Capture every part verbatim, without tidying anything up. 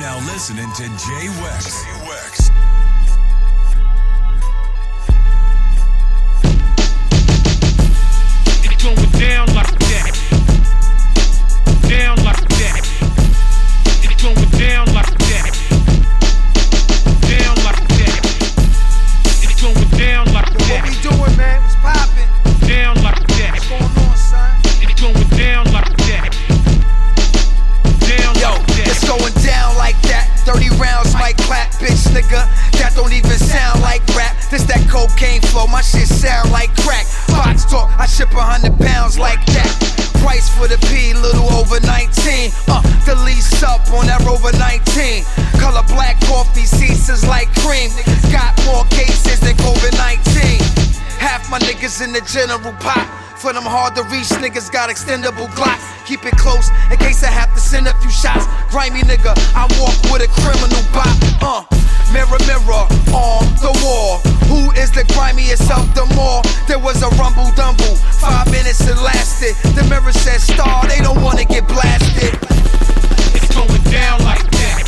now listening to Jay Wex. Jay Wex. It's going down like that. Down like that. It's going down like that. Down like that. It's going down like that. What we doing, man? What's poppin'? Down like that. What's going on, son? It's going down like that. Down Yo, like that. it's going down like that. thirty rounds might clap, bitch, nigga. That don't even sound like rap. This that cocaine flow, my shit sound like crack. Box talk, I ship a hundred pounds like that. Price for the P, little over nineteen. Uh, the lease up on that Rover nineteen. Color black coffee, seats is like cream. Got more cases than COVID nineteen. Half my niggas in the general pop. For them hard to reach niggas got extendable Glocks. Keep it close in case I have to send a few shots. Grimy nigga, I walk with a criminal bop. Uh, mirror, mirror on the wall. Who is the grimiest of them all? There was a rumble dumble. Five minutes it lasted. The mirror said star, they don't wanna get blasted. It's going down like that.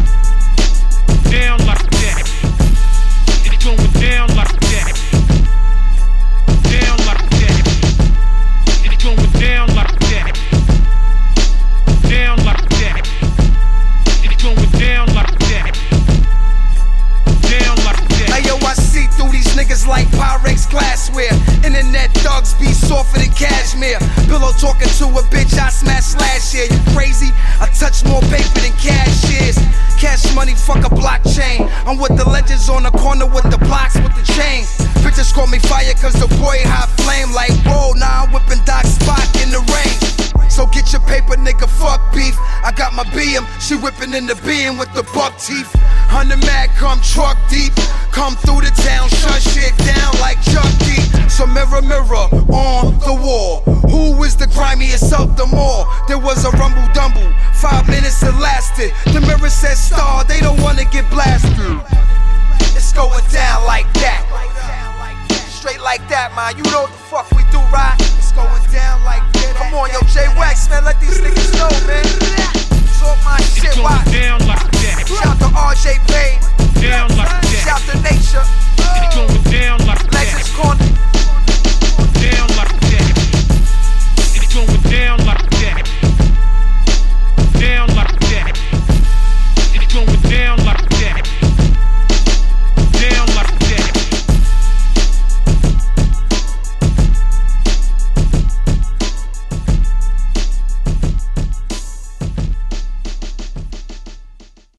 Down like that. It's going down like that. Down like that. It's going down like that. Down like that. It's going down like that. Down like that. Hey yo, I see through these niggas like Pyrex glassware. Internet thugs be softer than cashmere. Pillow talking to a bitch I smashed last year. You crazy? I touch more paper than cashiers. Cash money, fuck a blockchain. I'm with the legends on the corner with the blocks with the chain. Bitches call me fire cause the boy hot flame. Like whoa, now I'm whipping Doc Spock in the rain. So get your paper, nigga, fuck beef. I got my B M, she whipping in the beam with the buck teeth. Hundred mad come truck deep. Come through the town, shut shit down like Chuck D. So mirror, mirror on the wall. Who is the grimiest of them all? There was a rumble dumble. Five minutes it lasted. The mirror said star, they don't wanna get blasted. It's going down like that. Straight like that, man. You know what the fuck we do, right? It's going down like that. Come on, yo, Jay Wex, man. Let these